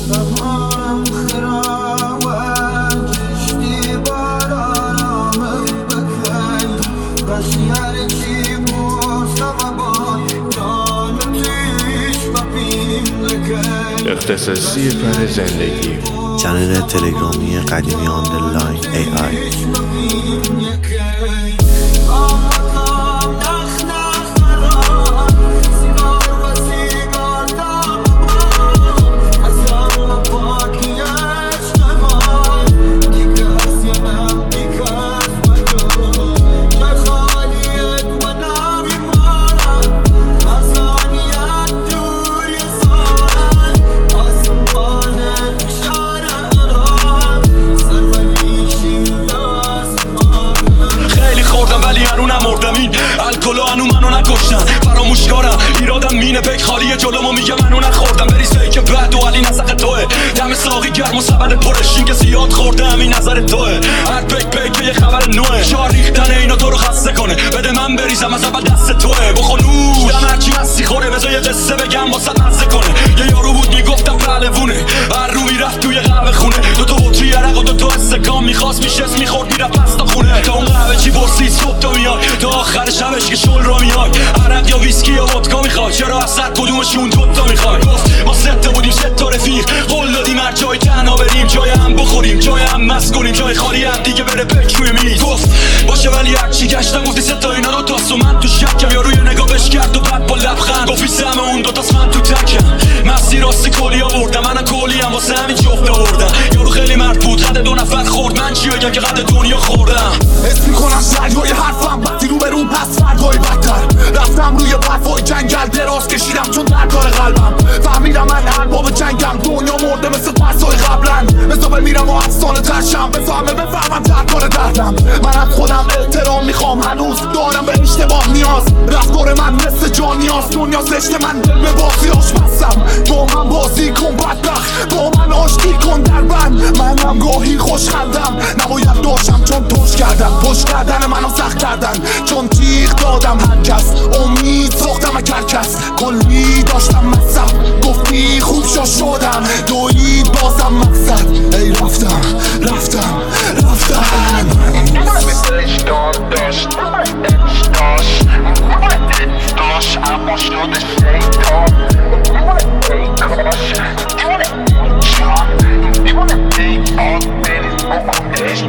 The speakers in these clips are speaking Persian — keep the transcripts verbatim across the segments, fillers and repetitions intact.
اختصاصی پر زندگی، چنل تلگرامی قدیمی آندرلاین ای آی. الکلو هنو منو نکشتن فراموشکارم ایرادم مینه پک خالیه جلومو میگه منو نخوردم بریز که بعد و علی نسق توه دم ساقی گرم و سبد پرشین که زیاد خوردم این نظر توه هر پک پک یه خبر نوه شار ریختن اینا تو رو خسته کنه بده من بریزم از اول دست توه بخونوش دم هرچی هستی خوره بذار یه قصه بگم واسه مزه کنه یه یارو بود میگفتم پهلوونه هر رو میرفت توی قهوه خونه دو تا بطری عرق و دو تا استکان میخواست میشست میخورد میرفت پس تا خونه تا اون قهوه چی برسی صبح تا میای تا آخر شبش که شل رو میای عرق یا ویسکی یا ودکا میخوای چرا از صد کدومشون دوتا میخوای گفت ما سته بودیم سه تا رفیق قول دادیم هر جای تنها بریم جای هم بخوریم جای هم مست کنیم جای خالی هم دیگه بره پک روی میز گفت باشه ولی هرچی گشتم گفتی سه تا اینا دو تاست و من تو شکم یا روی نگاهش کرد و بعد با لبخند گفتی سهم اون دو تاست من تو تکم مستی راستی کلی آوردم منم کلی هم واسه همین جفت آوردم یارو خیلی مرد بود قد دو نفر خورد من چی بگم که قد دنیا خوردم حس میکنم دریای حرفم وقتی رو به رو پس فردای بدتر رفتم روی برفای جنگل دراز کشیدم چون درکار قلبم فهمیدم من ارباب جنگم دنیا مرده مثل ترسای قبلن مثل بمیرم و افسانه ترشم بفهمه بفهمم درکار دردم من از خودم احترام میخوام هنوز دارم به اشتباه نیاز رفتار من مثل جان نیاز دنیا زشت من دل به بازیاش بستم با من بازی کن بدبخت با من آشتی کن در بند منم گاهی خوشخندم نباید داشتم چون توش کردم پشت کردن منو سخت کردن چون تیغ دادم هر کس امید ساختم از هر کس کلی داشتم مصب گفتی خوب شو شدم دوید بازم مقصد ای رفتم رفتم رفتم مثلش دار داشت دلش داشت دلش داشت اما شده شیطان ای کاش دیوانه ای چان دیوانه ای آن بریز بکنش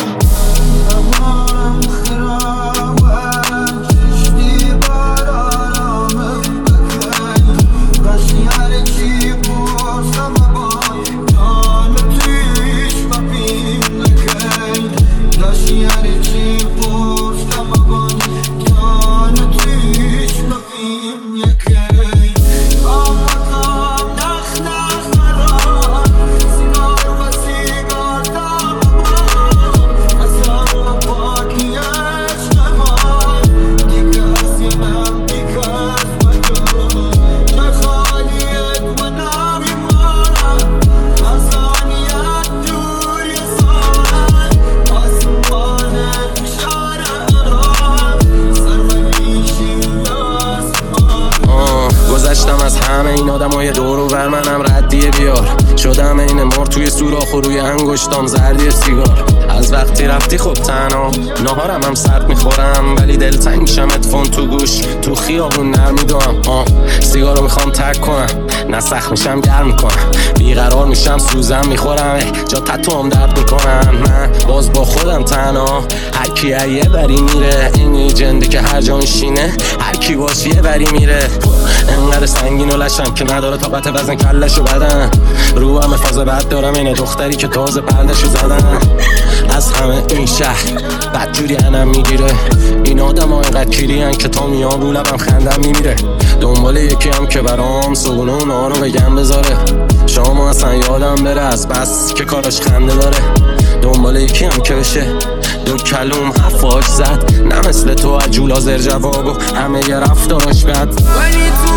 از همه این آدمای دور و بر منم ردیه بیار شدم این مار توی سوراخ و روی انگشتام زردی سیگار از وقتی رفتی خب تنها نهارم هم سرد میخورم ولی دلتنگ شم ادفون تو گوش تو خیابون نرمیدوام آه سیگارو میخوام ترک کنم نه سخت میشم گرم میکنم بیقرار میشم سوزم میخورم جا تتوام درد میکنم من باز با خودم تنها هر کی یه بری میره این جنده که هر جا میشینه هر کی باش یه بری میره انقدر سنگین و لشم که نداره طاقت وزن کلشو بدن رو همه فاز بد دارم اینه دختری که تازه پردشو زدن از همه این شهر بدجوری انم میگیره این آدم ها اینقدر کیرین که تا میام رو لبم خندم میمیره دنبال یکی هم که برام صبونه و نارو بگم بذاره شما اصلا یادم بره از بس که کاراش خنده داره دنبال یکی هم که بشه دو کلوم حرفاش زد نه مثل تو عجول حاضر جواب و همه یه رفتاراش بد